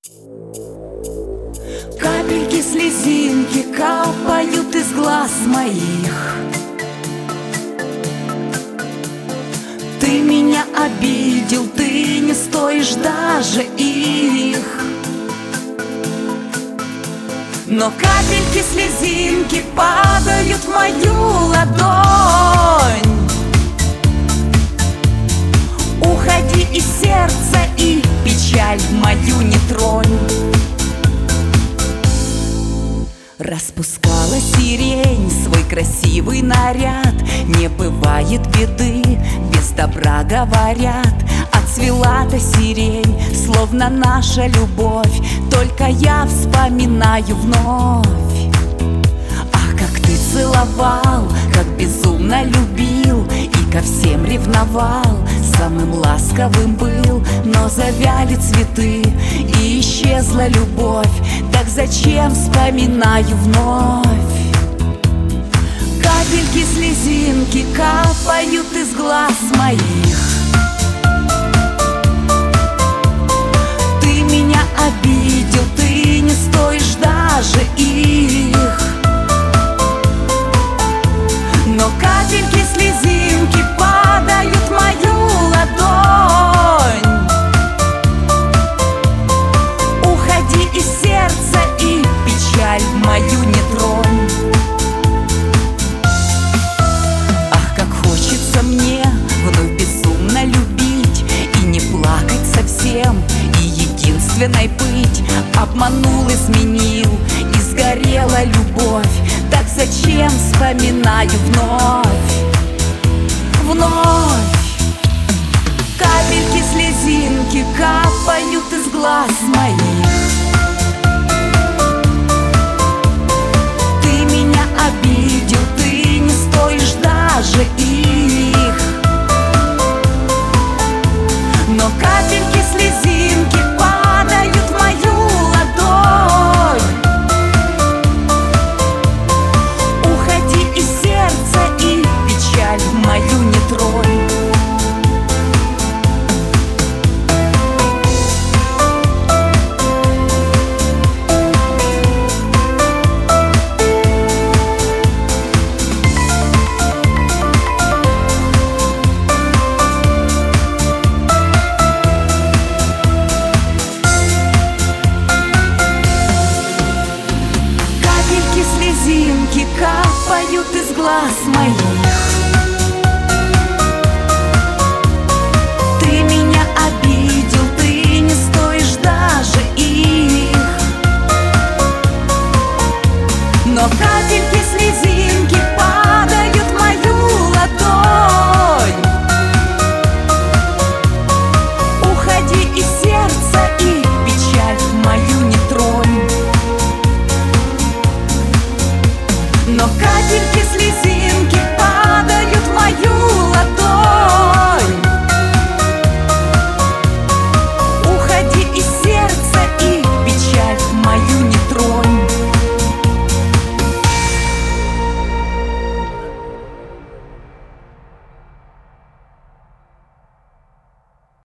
Капельки слезинки капают из глаз моих. Ты меня обидел, ты не стоишь даже их. Но капельки слезинки падают в мою ладонь. Уходи из сердца и печаль мою не тронь. Распускала сирень свой красивый наряд. Не бывает беды, без добра говорят. Отцвела-то сирень, словно наша любовь. Только я вспоминаю вновь. Ах, как ты целовал, как безумно любил и ко всем ревновал. Самым ласковым был, но завяли цветы и исчезла любовь. Так зачем вспоминаю вновь? Капельки слезинки капают из глаз моих. Ты меня обидел, ты не стоишь даже их. Но капельки слезинки падают в мою ладонь. Уходи из сердца и печаль мою не тронь. Ах, как хочется мне вновь безумно любить и не плакать совсем, и единственной быть. Обманул, изменил, и сгорела любовь. Так зачем вспоминаю вновь? Вновь. Капельки слезинки капают из глаз моих. Ты меня обидел, ты не стоишь даже их. Но капельки слезинки падают в мою ладонь. Уходи из сердца и печаль мою не тронь. Слезинки капают из глаз моих. Ты меня обидел, ты не стоишь даже их. Но капельки слезинки падают в мою ладонь. Уходи из сердца и печаль мою не тронь. Но капельки слезинки